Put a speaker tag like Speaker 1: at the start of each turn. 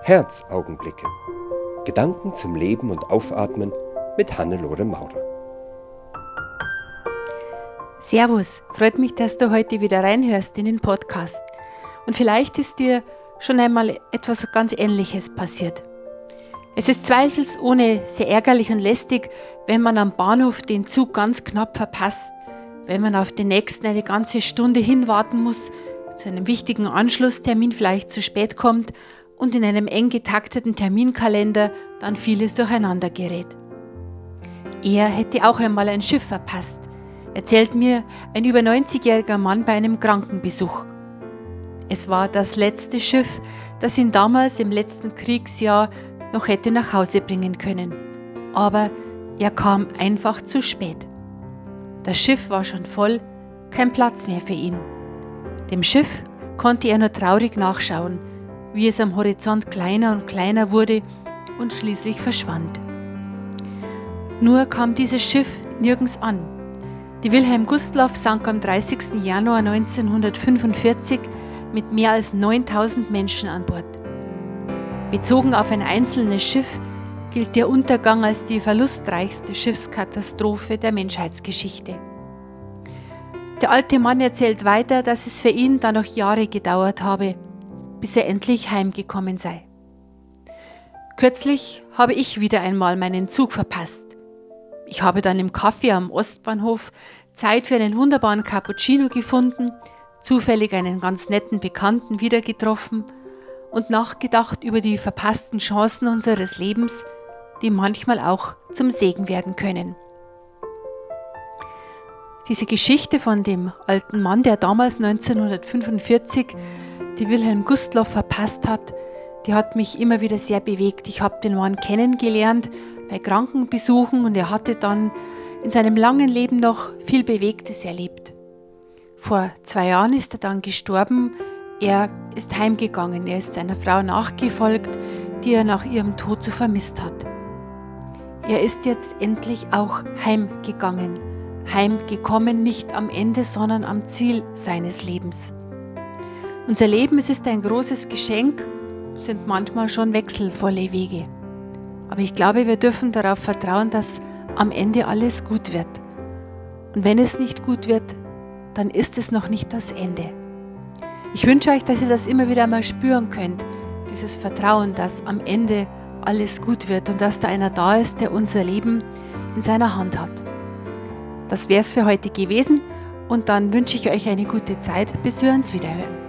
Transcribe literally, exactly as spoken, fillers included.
Speaker 1: Herzaugenblicke. Gedanken zum Leben und Aufatmen mit Hannelore Maurer.
Speaker 2: Servus, freut mich, dass du heute wieder reinhörst in den Podcast. Und vielleicht ist dir schon einmal etwas ganz Ähnliches passiert. Es ist zweifelsohne sehr ärgerlich und lästig, wenn man am Bahnhof den Zug ganz knapp verpasst, wenn man auf den nächsten eine ganze Stunde hinwarten muss, zu einem wichtigen Anschlusstermin vielleicht zu spät kommt und in einem eng getakteten Terminkalender dann vieles durcheinander gerät. Er hätte auch einmal ein Schiff verpasst, erzählt mir ein über neunzigjähriger Mann bei einem Krankenbesuch. Es war das letzte Schiff, das ihn damals im letzten Kriegsjahr noch hätte nach Hause bringen können. Aber er kam einfach zu spät. Das Schiff war schon voll, kein Platz mehr für ihn. Dem Schiff konnte er nur traurig nachschauen, wie es am Horizont kleiner und kleiner wurde und schließlich verschwand. Nur kam dieses Schiff nirgends an. Die Wilhelm Gustloff sank am dreißigsten Januar neunzehnhundertfünfundvierzig mit mehr als neuntausend Menschen an Bord. Bezogen auf ein einzelnes Schiff gilt der Untergang als die verlustreichste Schiffskatastrophe der Menschheitsgeschichte. Der alte Mann erzählt weiter, dass es für ihn dann noch Jahre gedauert habe, bis er endlich heimgekommen sei. Kürzlich habe ich wieder einmal meinen Zug verpasst. Ich habe dann im Café am Ostbahnhof Zeit für einen wunderbaren Cappuccino gefunden, zufällig einen ganz netten Bekannten wieder getroffen und nachgedacht über die verpassten Chancen unseres Lebens, die manchmal auch zum Segen werden können. Diese Geschichte von dem alten Mann, der damals neunzehnhundertfünfundvierzig die Wilhelm Gustloff verpasst hat, die hat mich immer wieder sehr bewegt. Ich habe den Mann kennengelernt bei Krankenbesuchen und er hatte dann in seinem langen Leben noch viel Bewegtes erlebt. Vor zwei Jahren ist er dann gestorben. Er ist heimgegangen. Er ist seiner Frau nachgefolgt, die er nach ihrem Tod so vermisst hat. Er ist jetzt endlich auch heimgegangen. Heimgekommen, nicht am Ende, sondern am Ziel seines Lebens. Unser Leben, es ist ein großes Geschenk, sind manchmal schon wechselvolle Wege. Aber ich glaube, wir dürfen darauf vertrauen, dass am Ende alles gut wird. Und wenn es nicht gut wird, dann ist es noch nicht das Ende. Ich wünsche euch, dass ihr das immer wieder mal spüren könnt, dieses Vertrauen, dass am Ende alles gut wird und dass da einer da ist, der unser Leben in seiner Hand hat. Das wäre es für heute gewesen und dann wünsche ich euch eine gute Zeit, bis wir uns wiederhören.